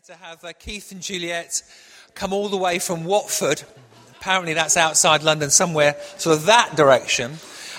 to have Keith and Juliet come all the way from Watford. Apparently that's outside London somewhere, sort of that direction.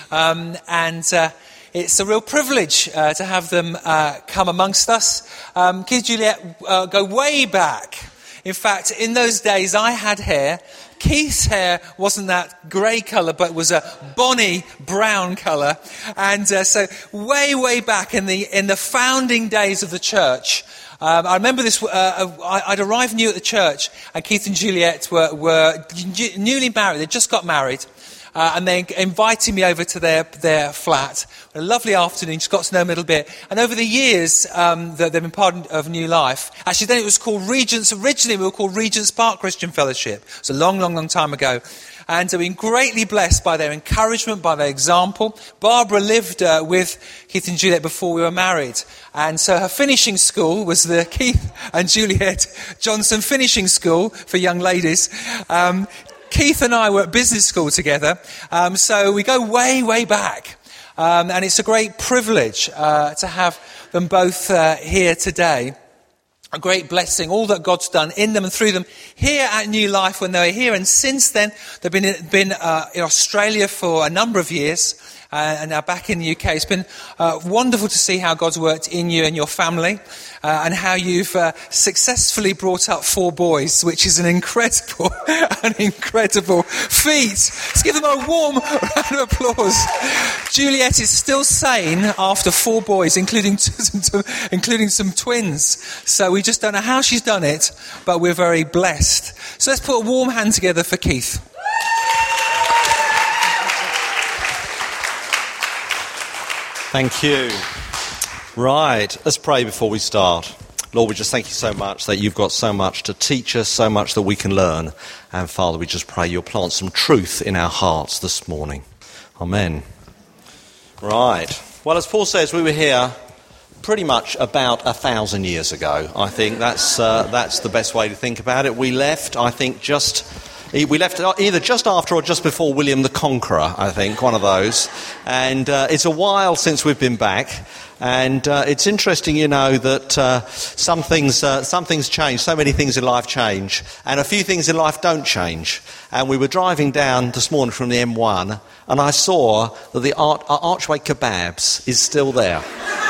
It's a real privilege to have them come amongst us. Keith and Juliet go way back. In fact, in those days I had hair. Keith's hair wasn't that grey colour, but was a bonny brown colour. And so way back in the founding days of the church, I remember this. I'd arrived new at the church, and Keith and Juliet were newly married. They just got married, and they invited me over to their flat. A lovely afternoon. Just got to know them a little bit. And over the years that they've been part of New Life. Actually, then it was called Regents. Originally, we were called Regents Park Christian Fellowship. It was a long time ago. And we've been greatly blessed by their encouragement, by their example. Barbara lived with Keith and Juliet before we were married. And so her finishing school was the Keith and Juliet Johnson Finishing School for young ladies. Keith and I were at business school together. So we go way back. And it's a great privilege to have them both here today. A great blessing, all that God's done in them and through them here at New Life when they were here. And since then, they've been in Australia for a number of years and now back in the UK. It's been wonderful to see how God's worked in you and your family and how you've successfully brought up 4 boys, which is an incredible feat. Let's give them a warm round of applause. Juliet is still sane after 4 boys, including some twins. So we just don't know how she's done it, but we're very blessed. So let's put a warm hand together for Keith. Thank you. Right, let's pray before we start. Lord, we just thank you so much that you've got so much to teach us, so much that we can learn. And Father, we just pray you'll plant some truth in our hearts this morning. Amen. Right. Well, as Paul says, we were here pretty much about 1,000 years ago. I think that's the best way to think about it. We left, I think, we left either just after or just before William the Conqueror, I think, one of those. And it's a while since we've been back. And it's interesting, that some things change. So many things in life change. And a few things in life don't change. And we were driving down this morning from the M1, and I saw that the Archway Kebabs is still there.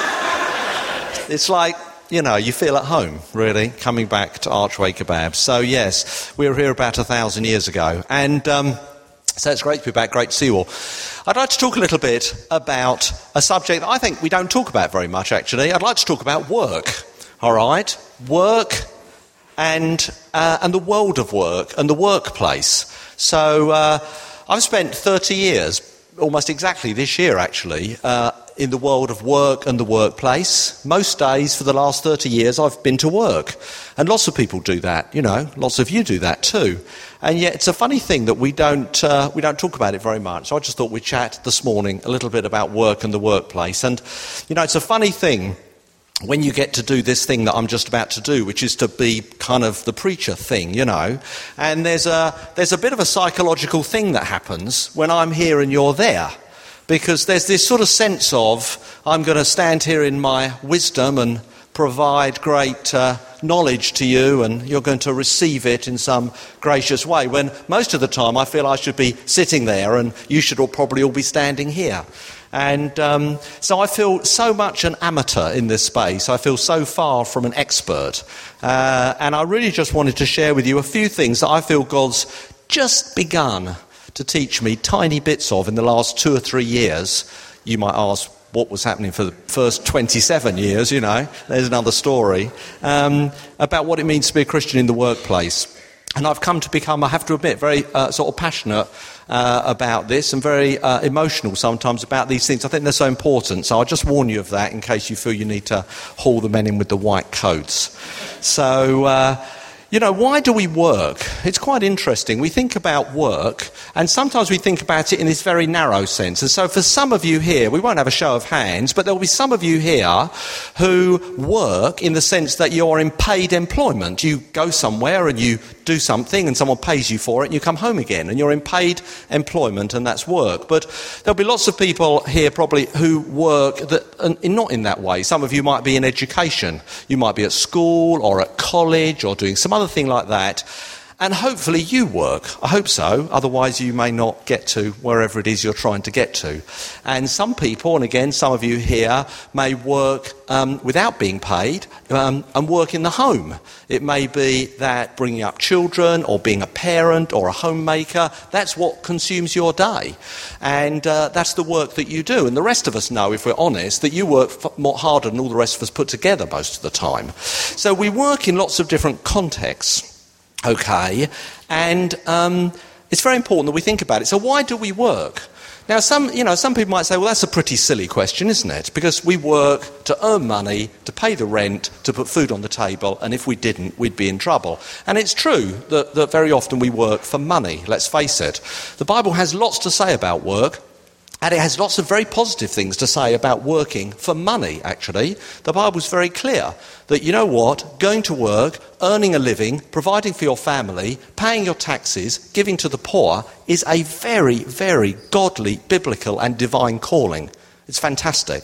It's like, you feel at home, really, coming back to Archway Kebabs. So, yes, we were here about 1,000 years ago. And so it's great to be back, great to see you all. I'd like to talk a little bit about a subject that I think we don't talk about very much, actually. I'd like to talk about work, all right? Work and the world of work and the workplace. So I've spent 30 years, almost exactly this year, actually, in the world of work and the workplace. Most days for the last 30 years I've been to work. And lots of people do that, lots of you do that too. And yet it's a funny thing that we don't talk about it very much. So I just thought we'd chat this morning a little bit about work and the workplace. And, it's a funny thing when you get to do this thing that I'm just about to do, which is to be kind of the preacher thing, And there's a bit of a psychological thing that happens when I'm here and you're there. Because there's this sort of sense of, I'm going to stand here in my wisdom and provide great knowledge to you, and you're going to receive it in some gracious way, when most of the time I feel I should be sitting there and you should probably all be standing here. And so I feel so much an amateur in this space. I feel so far from an expert. And I really just wanted to share with you a few things that I feel God's just begun to teach me tiny bits of in the last 2 or 3 years. You might ask what was happening for the first 27 years, there's another story, about what it means to be a Christian in the workplace. And I've come to become, I have to admit, very sort of passionate about this and very emotional sometimes about these things. I think they're so important. So I'll just warn you of that in case you feel you need to haul the men in with the white coats. So, You know, why do we work? It's quite interesting. We think about work, and sometimes we think about it in this very narrow sense. And so for some of you here, we won't have a show of hands, but there will be some of you here who work in the sense that you are in paid employment. You go somewhere and you do something and someone pays you for it and you come home again and you're in paid employment, and that's work. But there'll be lots of people here probably who work that not in that way. Some of you might be in education. You might be at school or at college or doing some other thing like that, and hopefully you work. I hope so, otherwise you may not get to wherever it is you're trying to get to. And some people, and again some of you here, may work without being paid and work in the home. It may be that bringing up children or being a parent or a homemaker, that's what consumes your day, and that's the work that you do. And the rest of us know, if we're honest, that you work more harder than all the rest of us put together most of the time. So we work in lots of different contexts. Okay, and it's very important that we think about it. So why do we work? Now, some people might say, well, that's a pretty silly question, isn't it? Because we work to earn money, to pay the rent, to put food on the table, and if we didn't, we'd be in trouble. And it's true that very often we work for money, let's face it. The Bible has lots to say about work. And it has lots of very positive things to say about working for money, actually. The Bible's very clear that, you know what, going to work, earning a living, providing for your family, paying your taxes, giving to the poor is a very, very godly, biblical and divine calling. It's fantastic.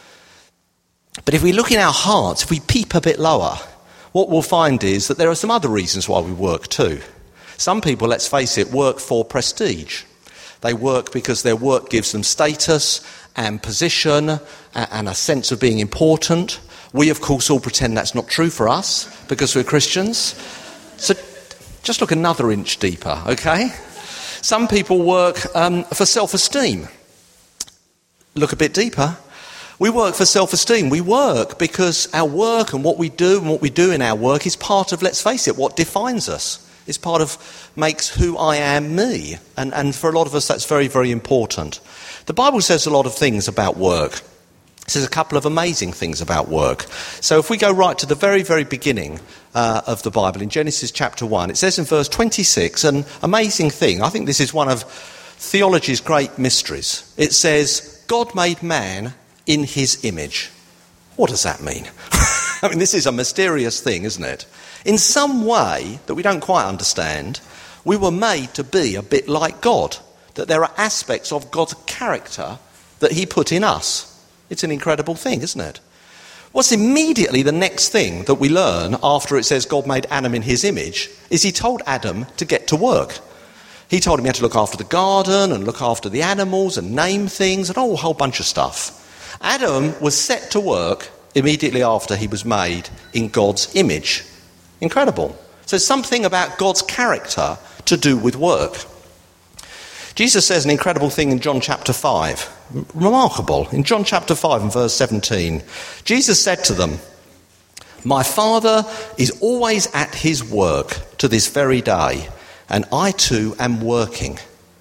But if we look in our hearts, if we peep a bit lower, what we'll find is that there are some other reasons why we work too. Some people, let's face it, work for prestige. They work because their work gives them status and position and a sense of being important. We, of course, all pretend that's not true for us because we're Christians. So just look another inch deeper, okay? Some people work for self-esteem. Look a bit deeper. We work for self-esteem. We work because our work and what we do in our work is part of, let's face it, what defines us. It's part of, makes who I am me. And for a lot of us, that's very, very important. The Bible says a lot of things about work. It says a couple of amazing things about work. So if we go right to the very, very beginning of the Bible, in Genesis chapter 1, it says in verse 26, an amazing thing. I think this is one of theology's great mysteries. It says, God made man in his image. What does that mean? I mean, this is a mysterious thing, isn't it? In some way that we don't quite understand, we were made to be a bit like God. That there are aspects of God's character that he put in us. It's an incredible thing, isn't it? What's immediately the next thing that we learn after it says God made Adam in his image is he told Adam to get to work. He told him he had to look after the garden and look after the animals and name things and a whole bunch of stuff. Adam was set to work immediately after he was made in God's image. Incredible. So something about God's character to do with work. Jesus says an incredible thing in John chapter 5. Remarkable. In John chapter 5 and verse 17, Jesus said to them, "My Father is always at his work to this very day, and I too am working."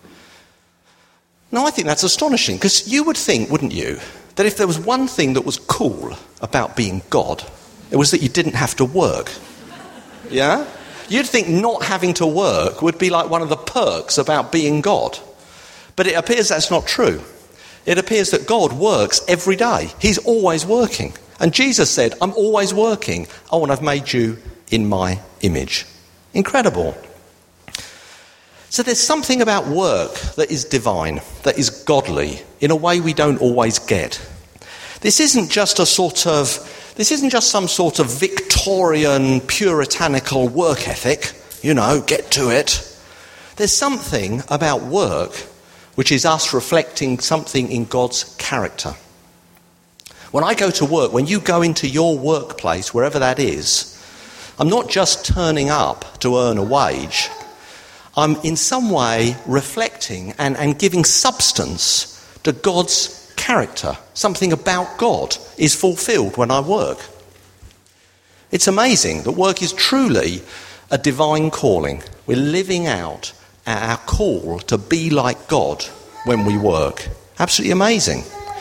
Now I think that's astonishing, because you would think, wouldn't you, that if there was one thing that was cool about being God, it was that you didn't have to work. Yeah? You'd think not having to work would be like one of the perks about being God. But it appears that's not true. It appears that God works every day. He's always working. And Jesus said, "I'm always working. Oh, and I've made you in my image." Incredible. So there's something about work that is divine, that is godly, in a way we don't always get. This isn't just some sort of Victorian, puritanical work ethic, get to it. There's something about work which is us reflecting something in God's character. When I go to work, when you go into your workplace, wherever that is, I'm not just turning up to earn a wage. I'm in some way reflecting and giving substance to God's character. Something about God is fulfilled when I work. It's amazing that work is truly a divine calling. We're living out our call to be like God when we work. Absolutely amazing.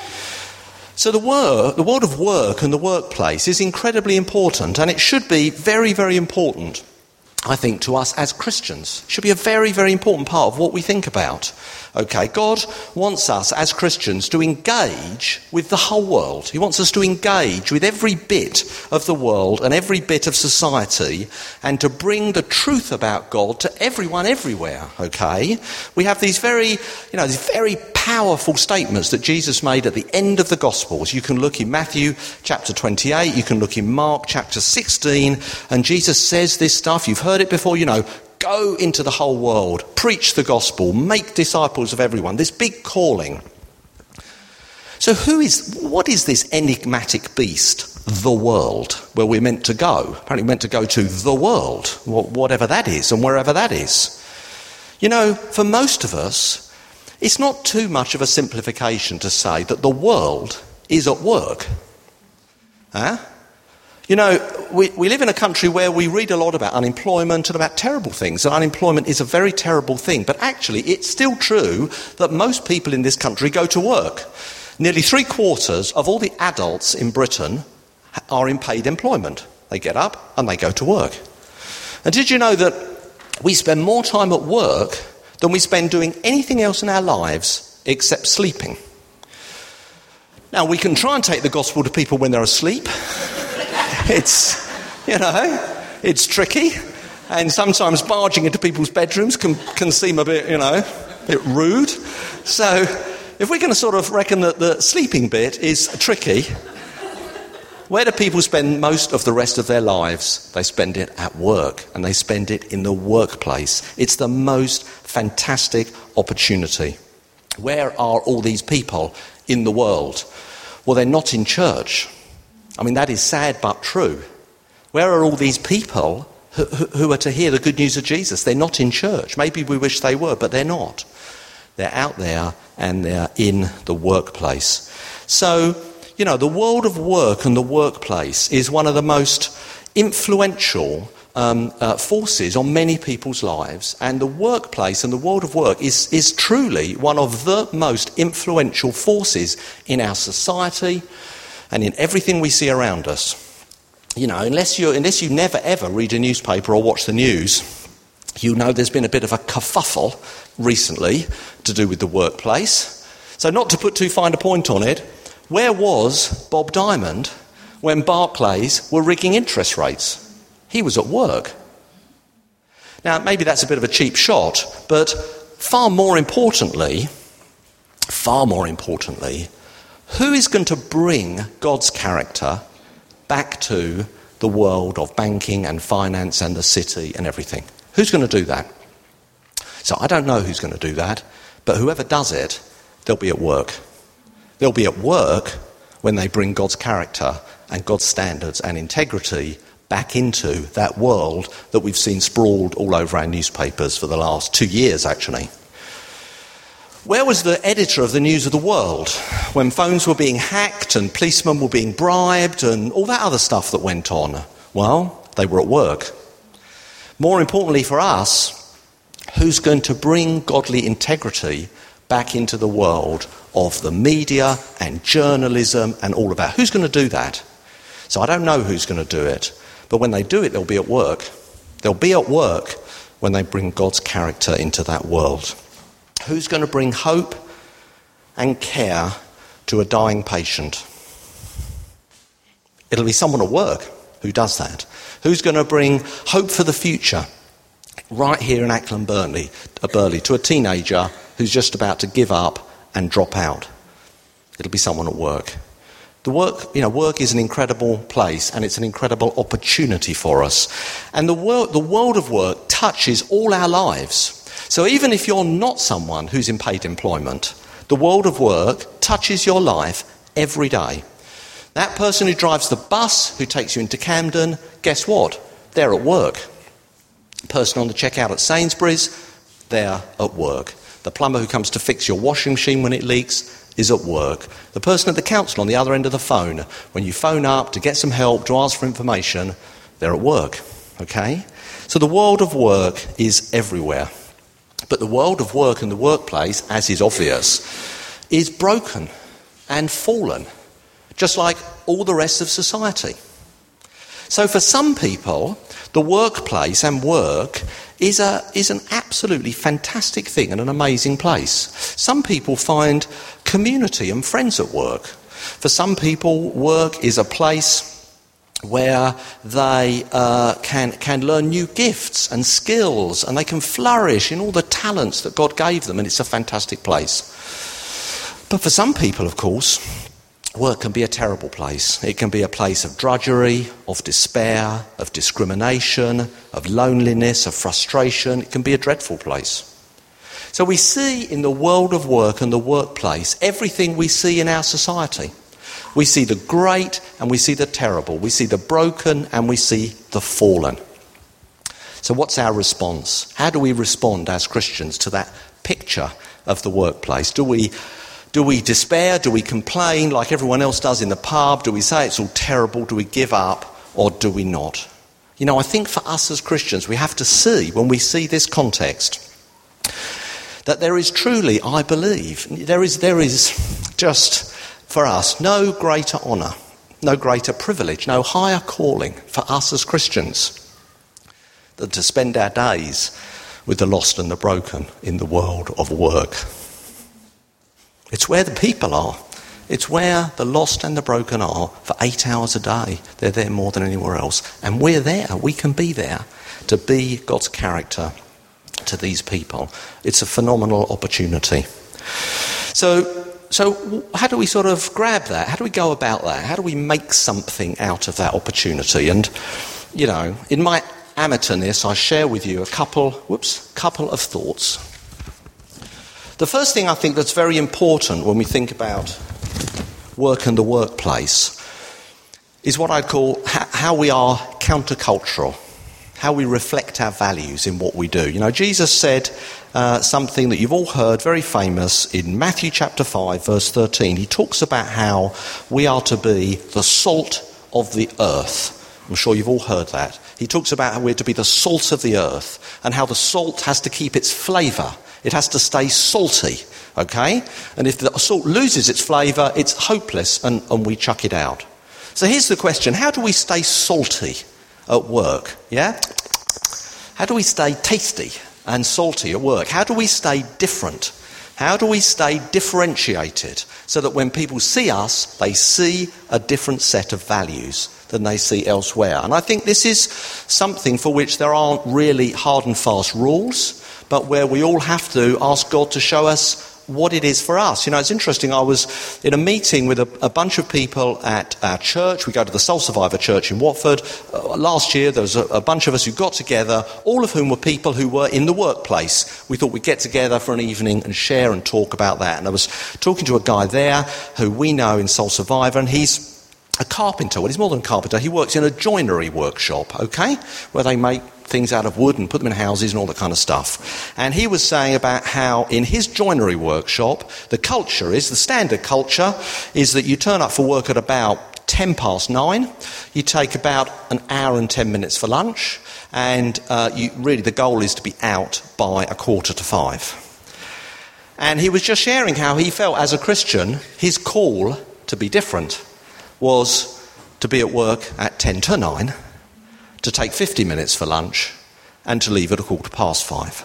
So the world of work and the workplace is incredibly important, and it should be very, very important I think, to us as Christians. It should be a very, very important part of what we think about. Okay, God wants us as Christians to engage with the whole world. He wants us to engage with every bit of the world and every bit of society and to bring the truth about God to everyone everywhere, okay? We have these very powerful statements that Jesus made at the end of the Gospels. You can look in Matthew chapter 28, you can look in Mark chapter 16, and Jesus says this stuff. You've heard it before, go into the whole world, preach the gospel, make disciples of everyone. This big calling. So what is this enigmatic beast, the world, where we're meant to go? Apparently we're meant to go to the world, whatever that is and wherever that is. For most of us, it's not too much of a simplification to say that the world is at work. We live in a country where we read a lot about unemployment and about terrible things, and unemployment is a very terrible thing. But actually, it's still true that most people in this country go to work. Nearly 3/4 of all the adults in Britain are in paid employment. They get up and they go to work. And did you know that we spend more time at work than we spend doing anything else in our lives except sleeping? Now, we can try and take the gospel to people when they're asleep. It's tricky, and sometimes barging into people's bedrooms can seem a bit rude. So if we're going to sort of reckon that the sleeping bit is tricky, where do people spend most of the rest of their lives? They spend it at work, and they spend it in the workplace. It's the most fantastic opportunity. Where are all these people in the world? Well, they're not in church. I mean, that is sad but true. Where are all these people who are to hear the good news of Jesus? They're not in church. Maybe we wish they were, but they're not. They're out there and they're in the workplace. So, the world of work and the workplace is one of the most influential forces on many people's lives. And the workplace and the world of work is truly one of the most influential forces in our society and in everything we see around us. Unless you never ever read a newspaper or watch the news, there's been a bit of a kerfuffle recently to do with the workplace. So not to put too fine a point on it, where was Bob Diamond when Barclays were rigging interest rates? He was at work. Now, maybe that's a bit of a cheap shot, but far more importantly, who is going to bring God's character back to the world of banking and finance and the city and everything? Who's going to do that? So I don't know who's going to do that, but whoever does it, they'll be at work. They'll be at work when they bring God's character and God's standards and integrity back into that world that we've seen sprawled all over our newspapers for the last 2 years, actually. Where was the editor of the News of the World when phones were being hacked and policemen were being bribed and all that other stuff that went on? Well, they were at work. More importantly for us, who's going to bring godly integrity back into the world of the media and journalism and all of that? Who's going to do that? So I don't know who's going to do it, but when they do it, they'll be at work. They'll be at work when they bring God's character into that world. Who's going to bring hope and care to a dying patient? It'll be someone at work who does that. Who's going to bring hope for the future right here in Ackland Burley to a teenager who's just about to give up and drop out? It'll be someone at work. Work is an incredible place and it's an incredible opportunity for us. And the world of work touches all our lives. So even if you're not someone who's in paid employment, the world of work touches your life every day. That person who drives the bus, who takes you into Camden, guess what? They're at work. The person on the checkout at Sainsbury's, they're at work. The plumber who comes to fix your washing machine when it leaks is at work. The person at the council on the other end of the phone, when you phone up to get some help, to ask for information, they're at work. Okay? So the world of work is everywhere. But the world of work and the workplace, as is obvious, is broken and fallen, just like all the rest of society. So for some people, the workplace and work is an absolutely fantastic thing and an amazing place. Some people find community and friends at work. For some people, work is a place where they can learn new gifts and skills, and they can flourish in all the talents that God gave them, and it's a fantastic place. But for some people, of course, work can be a terrible place. It can be a place of drudgery, of despair, of discrimination, of loneliness, of frustration. It can be a dreadful place. So we see in the world of work and the workplace everything we see in our society. We see the great and we see the terrible. We see the broken and we see the fallen. So what's our response? How do we respond as Christians to that picture of the workplace? Do we despair? Do we complain like everyone else does in the pub? Do we say it's all terrible? Do we give up? Or do we not? You know, I think for us as Christians, we have to see, when we see this context, that there is truly, I believe, there is just for us no greater honour, no greater privilege, no higher calling for us as Christians than to spend our days with the lost and the broken in the world of work. It's where the people are. It's where the lost and the broken are for 8 hours a day. They're there more than anywhere else. And we're there. We can be there to be God's character to these people. It's a phenomenal opportunity. So how do we sort of grab that? How do we go about that? How do we make something out of that opportunity? And, you know, in my amateurness, I share with you a couple of thoughts. The first thing I think that's very important when we think about work and the workplace is what I'd call how we are countercultural, how we reflect our values in what we do. You know, Jesus said something that you've all heard, very famous, in Matthew chapter 5, verse 13. He talks about how we are to be the salt of the earth. I'm sure you've all heard that. He talks about how we're to be the salt of the earth and how the salt has to keep its flavour. It has to stay salty, okay? And if the salt loses its flavour, it's hopeless and we chuck it out. So here's the question. How do we stay salty at work, yeah? How do we stay tasty and salty at work? How do we stay different? How do we stay differentiated so that when people see us, they see a different set of values than they see elsewhere? And I think this is something for which there aren't really hard and fast rules, but where we all have to ask God to show us what it is for us. You know, it's interesting, I was in a meeting with a bunch of people at our church. We go to the Soul Survivor Church in Watford. Last year there was a bunch of us who got together, all of whom were people who were in the workplace. We thought we'd get together for an evening and share and talk about that. And I was talking to a guy there who we know in Soul Survivor, and he's a carpenter. Well, he's more than a carpenter. He works in a joinery workshop, okay, where they make things out of wood and put them in houses and all that kind of stuff. And he was saying about how in his joinery workshop, the standard culture is that you turn up for work at about 9:10. You take about an hour and 10 minutes for lunch, and the goal is to be out by 4:45. And he was just sharing how he felt as a Christian, his call to be different was to be at work at 9:10, to take 50 minutes for lunch, and to leave at 5:15.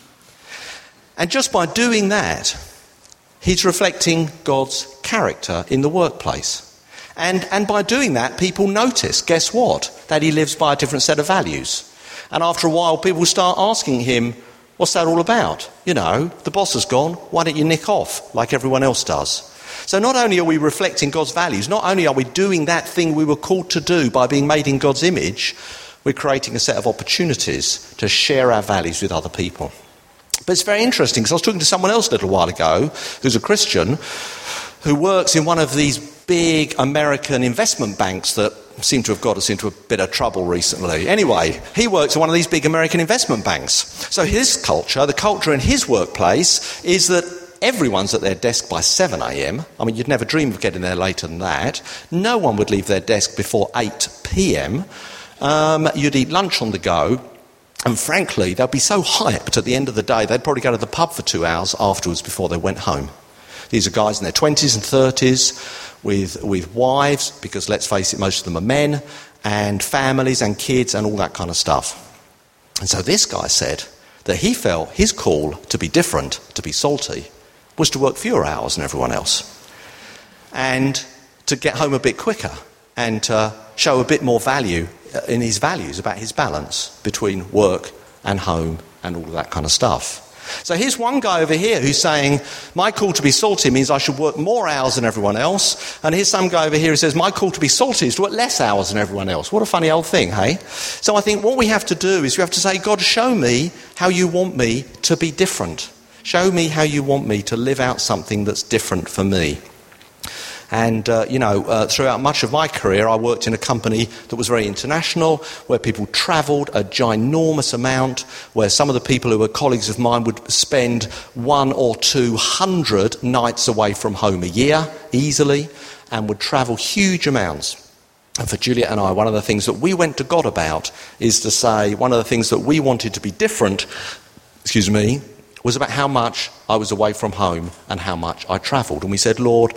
And just by doing that, he's reflecting God's character in the workplace. And by doing that, people notice, guess what? That he lives by a different set of values. And after a while, people start asking him, what's that all about? You know, the boss has gone, why don't you nick off like everyone else does? So not only are we reflecting God's values, not only are we doing that thing we were called to do by being made in God's image, we're creating a set of opportunities to share our values with other people. But it's very interesting, because I was talking to someone else a little while ago, who's a Christian, who works in one of these big American investment banks that seem to have got us into a bit of trouble recently. Anyway, he works in one of these big American investment banks. So his culture, the culture in his workplace, is that everyone's at their desk by 7 a.m. I mean, you'd never dream of getting there later than that. No one would leave their desk before 8 p.m. You'd eat lunch on the go. And frankly, they'd be so hyped at the end of the day, they'd probably go to the pub for 2 hours afterwards before they went home. These are guys in their 20s and 30s with wives, because let's face it, most of them are men, and families and kids and all that kind of stuff. And so this guy said that he felt his call to be different, to be salty, was to work fewer hours than everyone else and to get home a bit quicker and to show a bit more value in his values about his balance between work and home and all of that kind of stuff. So here's one guy over here who's saying, my call to be salty means I should work more hours than everyone else. And here's some guy over here who says, my call to be salty is to work less hours than everyone else. What a funny old thing, hey? So I think what we have to do is we have to say, God, show me how you want me to be different. Show me how you want me to live out something that's different for me. And, throughout much of my career, I worked in a company that was very international, where people travelled a ginormous amount, where some of the people who were colleagues of mine would spend 100 or 200 nights away from home a year, easily, and would travel huge amounts. And for Juliet and I, one of the things that we went to God about is to say, one of the things that we wanted to be different, was about how much I was away from home and how much I travelled. And we said, Lord,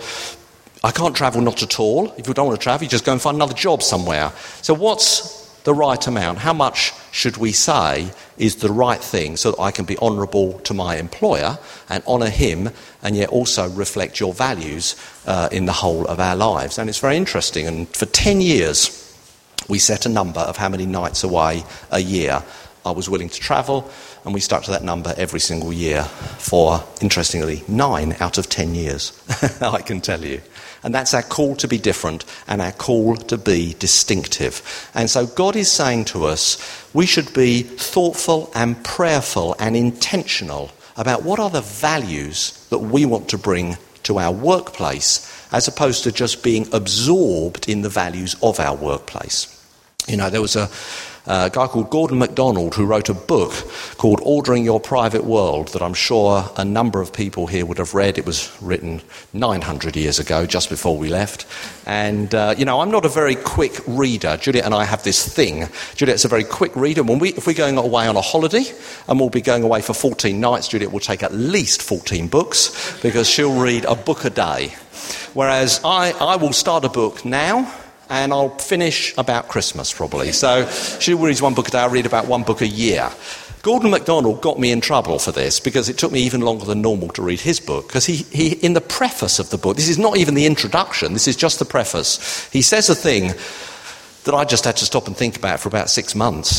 I can't travel not at all. If you don't want to travel, you just go and find another job somewhere. So what's the right amount? How much should we say is the right thing so that I can be honourable to my employer and honour him and yet also reflect your values in the whole of our lives? And it's very interesting. And for 10 years, we set a number of how many nights away a year I was willing to travel, and we stuck to that number every single year for, interestingly, 9 out of 10 years, I can tell you. And that's our call to be different and our call to be distinctive. And so God is saying to us, we should be thoughtful and prayerful and intentional about what are the values that we want to bring to our workplace, as opposed to just being absorbed in the values of our workplace. You know, there was a guy called Gordon MacDonald who wrote a book called Ordering Your Private World that I'm sure a number of people here would have read. It was written 900 years ago, just before we left. And, I'm not a very quick reader. Juliet and I have this thing. Juliet's a very quick reader. If we're going away on a holiday, and we'll be going away for 14 nights, Juliet will take at least 14 books, because she'll read a book a day. Whereas I will start a book now, and I'll finish about Christmas probably. So she reads one book a day, I read about one book a year. Gordon MacDonald got me in trouble for this because it took me even longer than normal to read his book, because he in the preface of the book, this is not even the introduction, this is just the preface, he says a thing that I just had to stop and think about for about 6 months.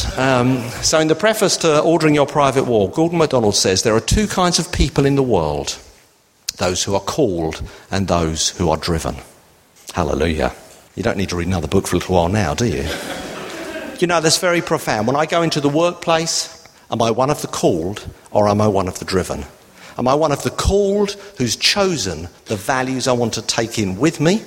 So in the preface to Ordering Your Private World, Gordon MacDonald says there are 2 kinds of people in the world, those who are called and those who are driven. Hallelujah. You don't need to read another book for a little while now, do you? You know, that's very profound. When I go into the workplace, am I one of the called or am I one of the driven? Am I one of the called who's chosen the values I want to take in with me?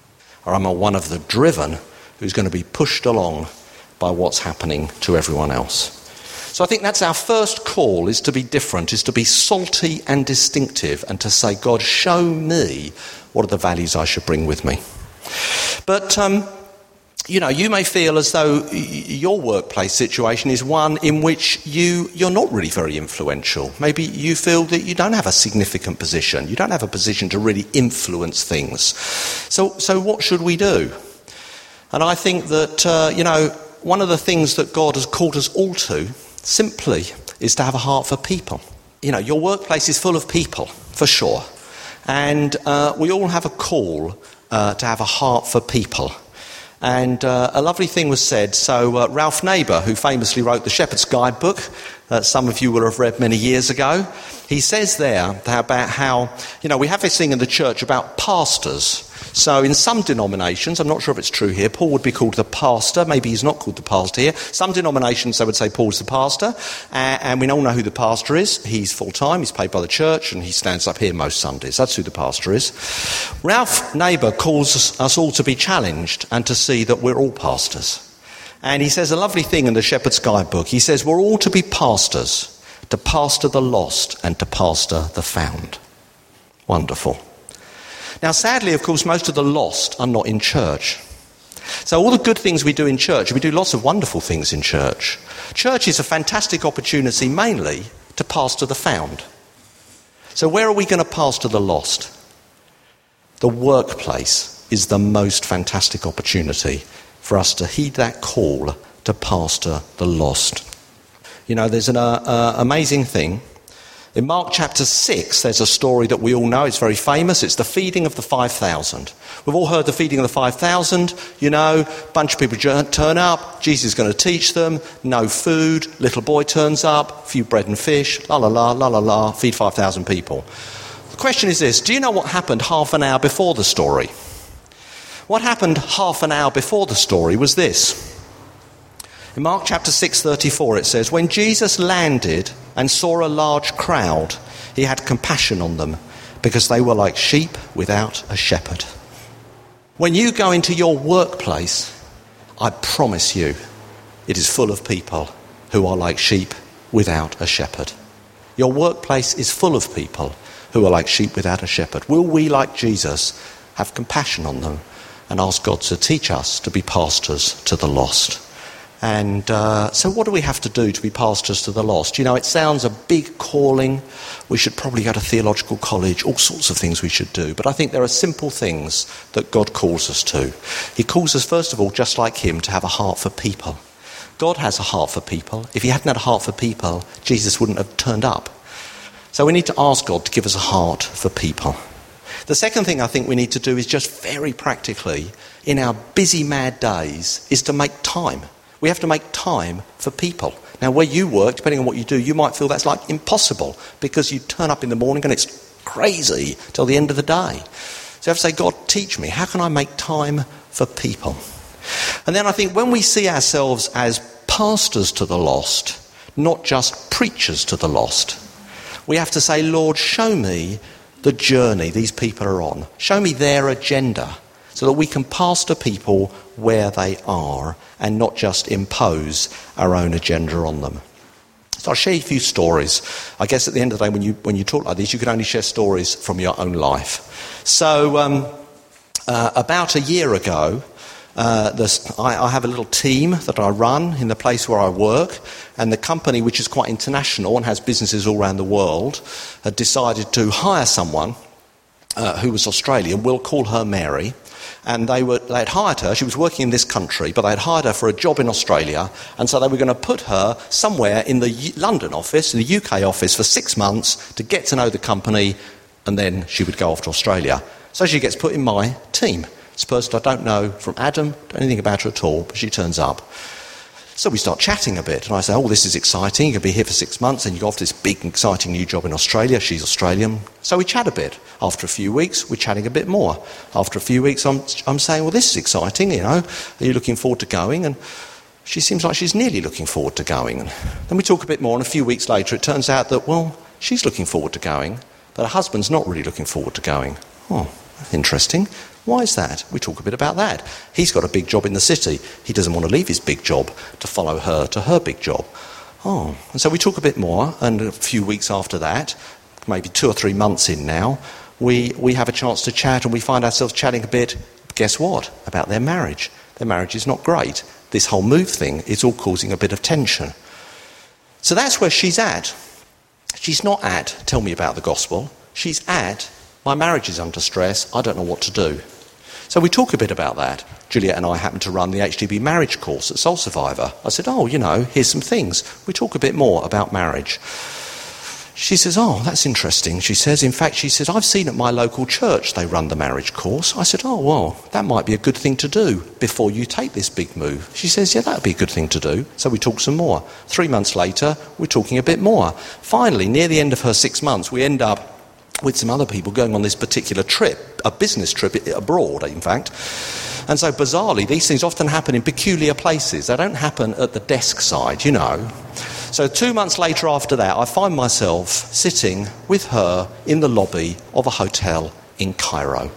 Or am I one of the driven who's going to be pushed along by what's happening to everyone else? So I think that's our first call, is to be different, is to be salty and distinctive, and to say, God, show me what are the values I should bring with me. But, you may feel as though your workplace situation is one in which you're not really very influential. Maybe you feel that you don't have a significant position. You don't have a position to really influence things. So what should we do? And I think that, one of the things that God has called us all to, simply, is to have a heart for people. You know, your workplace is full of people, for sure. And we all have a call to have a heart for people. And a lovely thing was said. So Ralph Neighbour, who famously wrote the Shepherd's Guidebook, that some of you will have read many years ago, he says there about how, we have this thing in the church about pastors. So in some denominations, I'm not sure if it's true here, Paul would be called the pastor. Maybe he's not called the pastor here. Some denominations, they would say Paul's the pastor. And we all know who the pastor is. He's full-time, he's paid by the church, and he stands up here most Sundays. That's who the pastor is. Ralph Neighbour calls us all to be challenged and to see that we're all pastors. And he says a lovely thing in the Shepherd's Guidebook. He says we're all to be pastors, to pastor the lost and to pastor the found. Wonderful. Now, sadly, of course, most of the lost are not in church. So all the good things we do in church, we do lots of wonderful things in church. Church is a fantastic opportunity mainly to pastor the found. So where are we going to pastor the lost? The workplace is the most fantastic opportunity for us to heed that call to pastor the lost. You know, there's an amazing thing. In Mark chapter 6, there's a story that we all know. It's very famous. It's the feeding of the 5,000. We've all heard the feeding of the 5,000. You know, a bunch of people turn up. Jesus is going to teach them. No food. Little boy turns up. A few bread and fish. La, la, la, la, la, la. Feed 5,000 people. The question is this. Do you know what happened half an hour before the story? What happened half an hour before the story was this. In Mark chapter 6:34 it says, when Jesus landed and saw a large crowd, he had compassion on them because they were like sheep without a shepherd. When you go into your workplace, I promise you, it is full of people who are like sheep without a shepherd. Your workplace is full of people who are like sheep without a shepherd. Will we, like Jesus, have compassion on them and ask God to teach us to be pastors to the lost? And so what do we have to do to be pastors to the lost? You know, it sounds a big calling. We should probably go to theological college, all sorts of things we should do. But I think there are simple things that God calls us to. He calls us, first of all, just like him, to have a heart for people. God has a heart for people. If he hadn't had a heart for people, Jesus wouldn't have turned up. So we need to ask God to give us a heart for people. The second thing I think we need to do is just very practically, in our busy, mad days, is to make time. We have to make time for people. Now, where you work, depending on what you do, you might feel that's like impossible because you turn up in the morning and it's crazy till the end of the day. So you have to say, God, teach me. How can I make time for people? And then I think when we see ourselves as pastors to the lost, not just preachers to the lost, we have to say, Lord, show me the journey these people are on. Show me their agenda so that we can pastor people where they are and not just impose our own agenda on them. So I'll share a few stories. I guess at the end of the day, when you talk like this, you can only share stories from your own life. So about a year ago, I have a little team that I run in the place where I work, and the company, which is quite international and has businesses all around the world, had decided to hire someone who was Australian. We'll call her Mary. And they had hired her. She was working in this country, but they had hired her for a job in Australia. And so they were going to put her somewhere in the London office, in the UK office, for 6 months to get to know the company, and then she would go off to Australia. So she gets put in my team. It's a person I don't know from Adam, don't know anything about her at all, but she turns up. So we start chatting a bit, and I say, oh, this is exciting. You're going to be here for 6 months, and you go off to this big, exciting new job in Australia. She's Australian. So we chat a bit. After a few weeks, we're chatting a bit more. After a few weeks, I'm saying, well, this is exciting, you know. Are you looking forward to going? And she seems like she's nearly looking forward to going. And then we talk a bit more, and a few weeks later, it turns out that, well, she's looking forward to going, but her husband's not really looking forward to going. Oh, interesting. Why is that? We talk a bit about that. He's got a big job in the city. He doesn't want to leave his big job to follow her to her big job. Oh, and so we talk a bit more, and a few weeks after that, maybe 2 or 3 months in now, we have a chance to chat, and we find ourselves chatting a bit, guess what, about their marriage. Their marriage is not great. This whole move thing is all causing a bit of tension. So that's where she's at. She's not at, tell me about the gospel. She's at, my marriage is under stress, I don't know what to do. So we talk a bit about that. Juliet and I happen to run the HTB marriage course at Soul Survivor. I said, oh, you know, here's some things. We talk a bit more about marriage. She says, oh, that's interesting. She says, in fact, she says, I've seen at my local church they run the marriage course. I said, oh, well, that might be a good thing to do before you take this big move. She says, yeah, that would be a good thing to do. So we talk some more. 3 months later, we're talking a bit more. Finally, near the end of her 6 months, we end up with some other people going on this particular trip, a business trip abroad, in fact. And so bizarrely, these things often happen in peculiar places. They don't happen at the desk side, you know. So 2 months later after that, I find myself sitting with her in the lobby of a hotel in Cairo.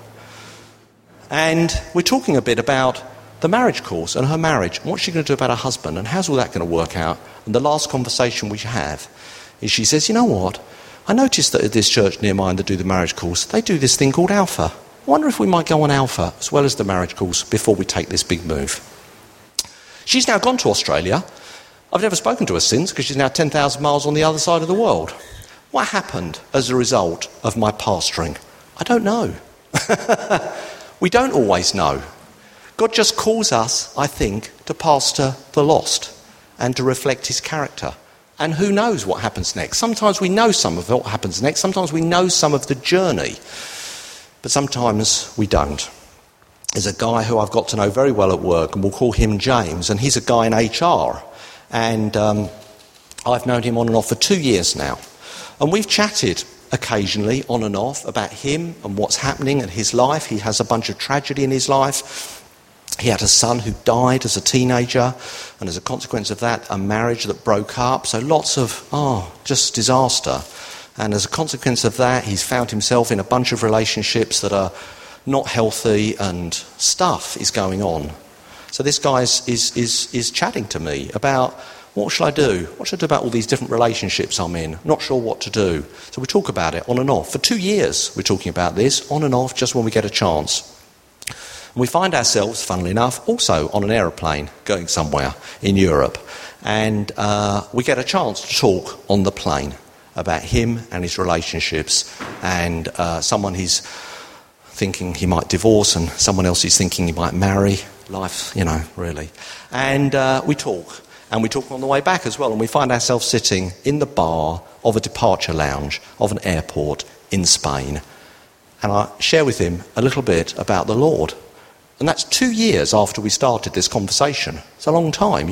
And we're talking a bit about the marriage course and her marriage, and what's she going to do about her husband, and how's all that going to work out. And the last conversation we have is she says, you know what, I noticed that at this church near mine that do the marriage course, they do this thing called Alpha. I wonder if we might go on Alpha as well as the marriage course before we take this big move. She's now gone to Australia. I've never spoken to her since because she's now 10,000 miles on the other side of the world. What happened as a result of my pastoring? I don't know. We don't always know. God just calls us, I think, to pastor the lost and to reflect his character. And who knows what happens next? Sometimes we know some of what happens next. Sometimes we know some of the journey. But sometimes we don't. There's a guy who I've got to know very well at work, and we'll call him James, and he's a guy in HR. And I've known him on and off for 2 years now. And we've chatted occasionally, on and off, about him and what's happening in his life. He has a bunch of tragedy in his life. He had a son who died as a teenager, and as a consequence of that, a marriage that broke up. So lots of, just disaster. And as a consequence of that, he's found himself in a bunch of relationships that are not healthy, and stuff is going on. So this guy is chatting to me about, what shall I do? What should I do about all these different relationships I'm in? Not sure what to do. So we talk about it on and off. For 2 years we're talking about this, on and off, just when we get a chance. And we find ourselves, funnily enough, also on an aeroplane going somewhere in Europe. And we get a chance to talk on the plane about him and his relationships, and someone he's thinking he might divorce, and someone else he's thinking he might marry. Life, really. And we talk. And we talk on the way back as well, and we find ourselves sitting in the bar of a departure lounge of an airport in Spain. And I share with him a little bit about the Lord. And that's 2 years after we started this conversation. It's a long time,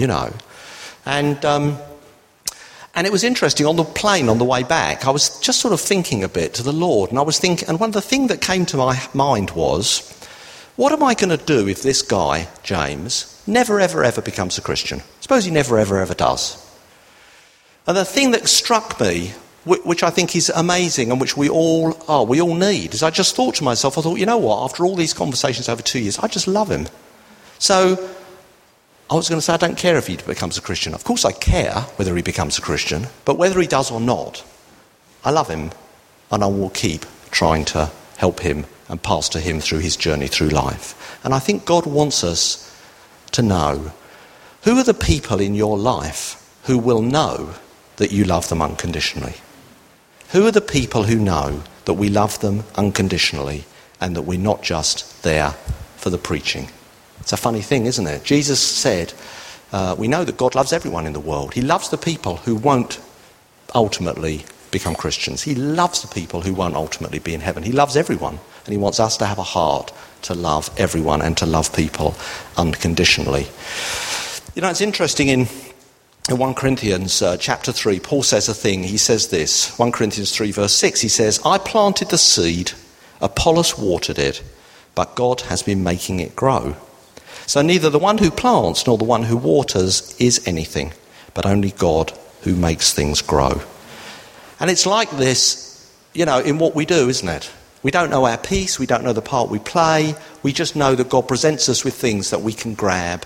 And it was interesting, on the plane on the way back, I was just sort of thinking a bit to the Lord. And I was thinking, and one of the things that came to my mind was, what am I going to do if this guy, James, never, ever, ever becomes a Christian? Suppose he never, ever, ever does. And the thing that struck me, which I think is amazing and which we all need, is I just thought to myself, you know what, after all these conversations over 2 years, I just love him. So I was going to say, I don't care if he becomes a Christian. Of course I care whether he becomes a Christian, but whether he does or not, I love him, and I will keep trying to help him and pastor him through his journey through life. And I think God wants us to know, who are the people in your life who will know that you love them unconditionally? Who are the people who know that we love them unconditionally and that we're not just there for the preaching? It's a funny thing, isn't it? Jesus said, we know that God loves everyone in the world. He loves the people who won't ultimately become Christians. He loves the people who won't ultimately be in heaven. He loves everyone, and he wants us to have a heart to love everyone and to love people unconditionally. It's interesting in 1 Corinthians chapter 3, Paul says a thing. He says this, 1 Corinthians 3 verse 6, he says, I planted the seed, Apollos watered it, but God has been making it grow. So neither the one who plants nor the one who waters is anything, but only God who makes things grow. And it's like this, in what we do, isn't it? We don't know our piece, we don't know the part we play, we just know that God presents us with things that we can grab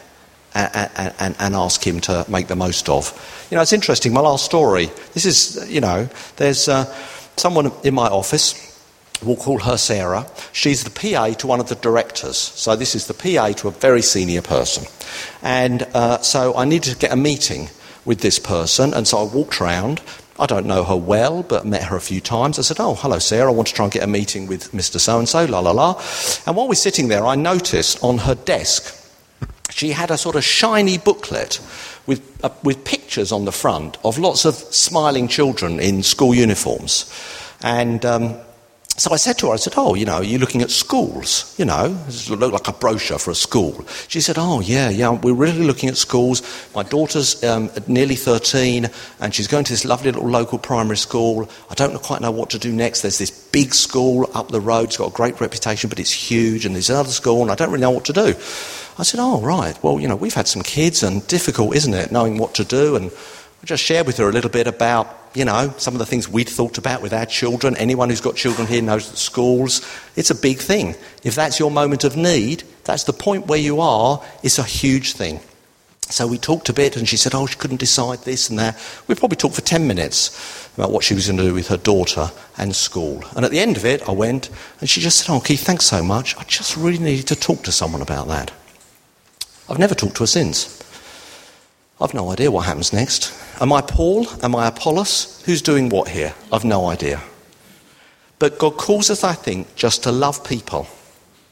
and ask him to make the most of. It's interesting, my last story, this is, there's someone in my office, we'll call her Sarah. She's the PA to one of the directors. So this is the PA to a very senior person. And so I needed to get a meeting with this person, and so I walked around. I don't know her well, but met her a few times. I said, hello, Sarah, I want to try and get a meeting with Mr. So-and-so, la, la, la. And while we're sitting there, I noticed on her desk, she had a sort of shiny booklet with pictures on the front of lots of smiling children in school uniforms. And so I said to her, are you looking at schools? It looked like a brochure for a school. She said, yeah, we're really looking at schools. My daughter's nearly 13, and she's going to this lovely little local primary school. I don't quite know what to do next. There's this big school up the road. It's got a great reputation, but it's huge, and there's another school, and I don't really know what to do. I said, right, well, we've had some kids, and difficult, isn't it, knowing what to do, and I just shared with her a little bit about, some of the things we'd thought about with our children. Anyone who's got children here knows that schools, it's a big thing. If that's your moment of need, that's the point where you are, it's a huge thing. So we talked a bit, and she said, she couldn't decide this and that. We probably talked for 10 minutes about what she was going to do with her daughter and school. And at the end of it, I went, and she just said, Keith, thanks so much. I just really needed to talk to someone about that. I've never talked to her since. I've no idea what happens next. Am I Paul? Am I Apollos? Who's doing what here? I've no idea. But God calls us, I think, just to love people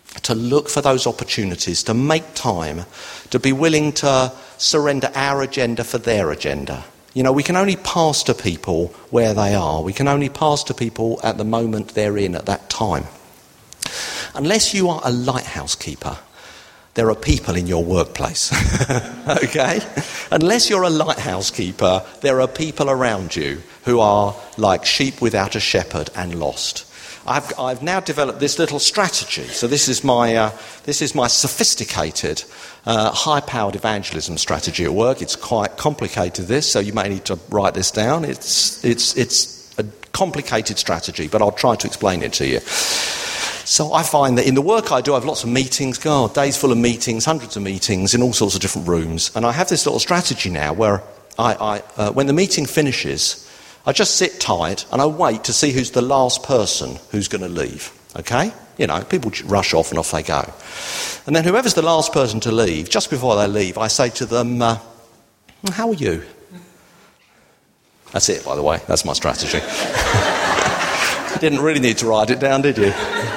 to look for those opportunities, to make time, to be willing to surrender our agenda for their agenda. You know, we can only pastor people where they are. We can only pastor people at the moment they're in at that time. Unless you are a lighthouse keeper, there are people in your workplace, okay? Unless you're a lighthouse keeper, there are people around you who are like sheep without a shepherd and lost. I've now developed this little strategy. So this is my sophisticated, high-powered evangelism strategy at work. It's quite complicated, this, so you may need to write this down. It's a complicated strategy, but I'll try to explain it to you. So I find that in the work I do, I have lots of meetings, days full of meetings, hundreds of meetings in all sorts of different rooms. And I have this little strategy now where when the meeting finishes, I just sit tight and I wait to see who's the last person who's going to leave, okay? You know, people rush off and off they go. And then whoever's the last person to leave, just before they leave, I say to them, how are you? That's it, by the way. That's my strategy. You didn't really need to write it down, did you?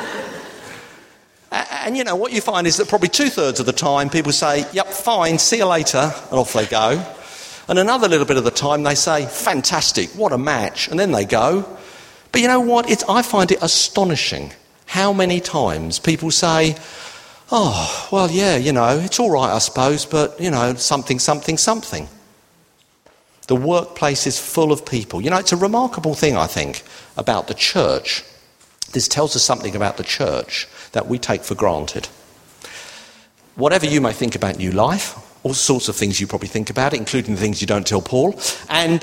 And, you know, what you find is that probably 2/3 of the time people say, yep, fine, see you later, and off they go. And another little bit of the time they say, fantastic, what a match, and then they go. But you know what? I find it astonishing how many times people say, oh, well, yeah, you know, it's all right, I suppose, but, you know, something. The workplace is full of people. You know, it's a remarkable thing, I think, about the church. This tells us something about the church that we take for granted. Whatever you may think about New Life, all sorts of things you probably think about it, including the things you don't tell Paul. And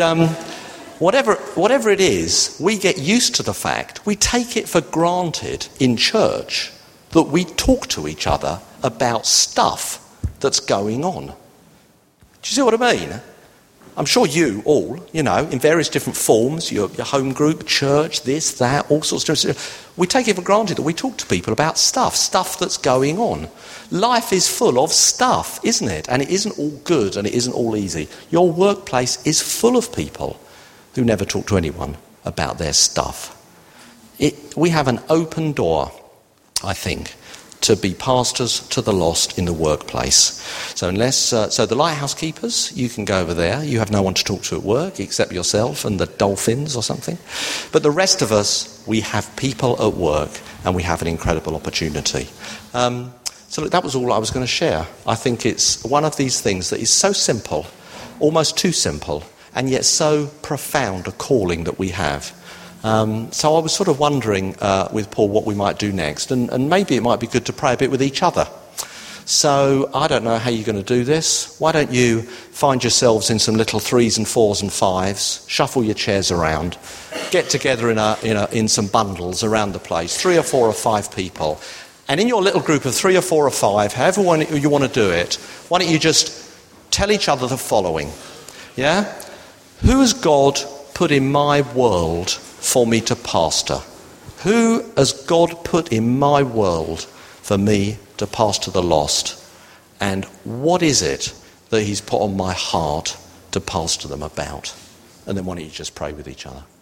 whatever it is, we get used to the fact, we take it for granted in church that we talk to each other about stuff that's going on. Do you see what I mean? I'm sure you all, you know, in various different forms, your home group, church, this, that, all sorts of stuff. We take it for granted that we talk to people about stuff that's going on. Life is full of stuff, isn't it? And it isn't all good and it isn't all easy. Your workplace is full of people who never talk to anyone about their stuff. We have an open door, I think, to be pastors to the lost in the workplace. So the lighthouse keepers, you can go over there. You have no one to talk to at work except yourself and the dolphins or something. But the rest of us, we have people at work and we have an incredible opportunity. So look, that was all I was going to share. I think it's one of these things that is so simple, almost too simple, and yet so profound a calling that we have. So I was sort of wondering with Paul what we might do next, and maybe it might be good to pray a bit with each other. So I don't know how you're going to do this. Why don't you find yourselves in some little 3s and 4s and 5s, shuffle your chairs around, get together in some bundles around the place, 3 or 4 or 5 people, and in your little group of 3 or 4 or 5, however you want to do it, why don't you just tell each other the following, yeah? Who has God put in my world for me to pastor? Who has God put in my world for me to pastor the lost? And what is it that he's put on my heart to pastor them about? And then why don't you just pray with each other?